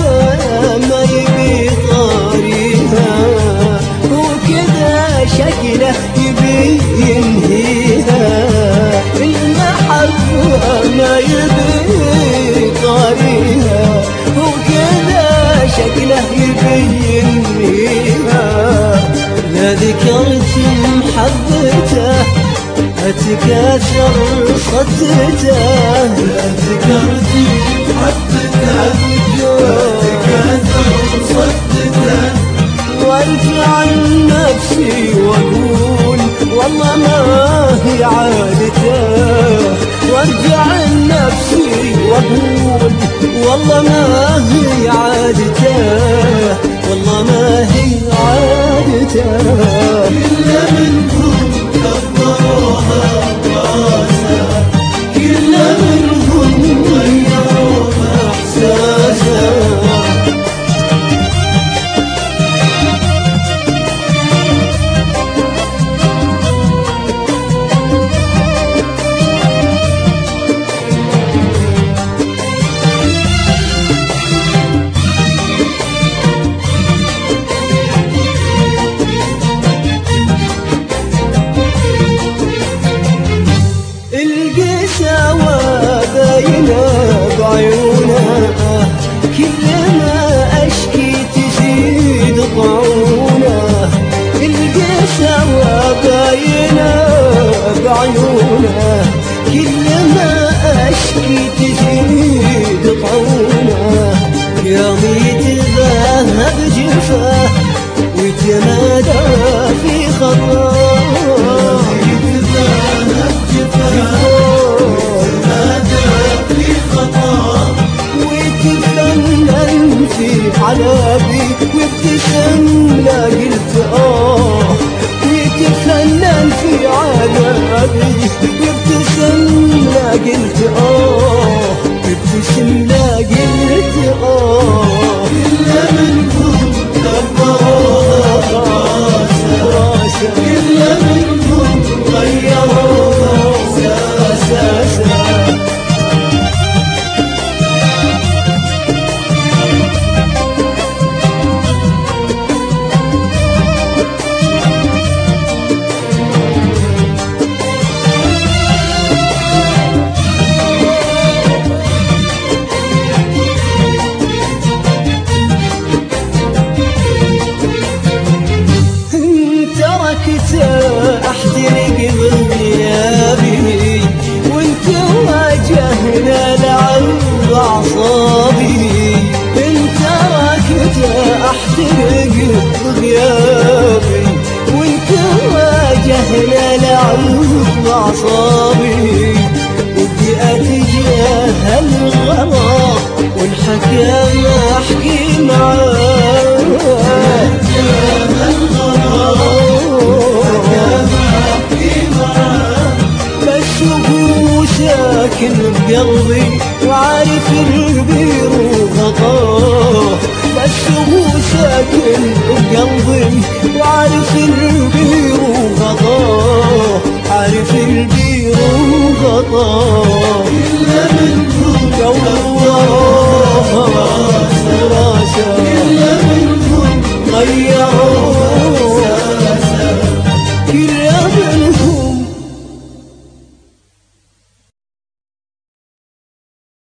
المحبة ما يبي طاريها، وكذا شكله يبي ينهيها. المحبة ما يبي طاريها، وكذا شكله يبي ينهيها. لا ذكرت محبته أتكاثر صدته، لا ذكرت محبته أتكاثر صدته. وارجع عن نفسي واقول والله ما هي عادته، وارجع عن نفسي واقول والله ما هي عادته، والله ما هي عادته. كل منهم كبروها براسه، كل منهم غيروها احساسه. القساوة باينة بعيونه، كلما أشكي تزيد طعونه. القساوة باينة بعيونه، كلما أشكي تزيد طعونه. يوم يتذهب جفاه ويتمادى في خطاه، يتذهب جفاه ويتفنن في عذابي وابتسم لا قلت آه، ويتفنن في عذابي وابتسم لا قلت آه، وابتسم لا قلت آه. كل منهم كبروها براسه، كل منهم غيروها احساسه. احترق بغيابي وانت واجهنا لعب اعصابي. انت ركت احترق بغيابي وانت واجهنا لعب اعصابي. ودي اتجاهل الغرام والحكام احكي معاه، ساكن بقلبي وعارف البير وخطاه. بس هو ساكن بقلبي وعارف البير وخطاه، عارف البير وخطاه. كل منهم كبروها براسه، كل منهم غيروها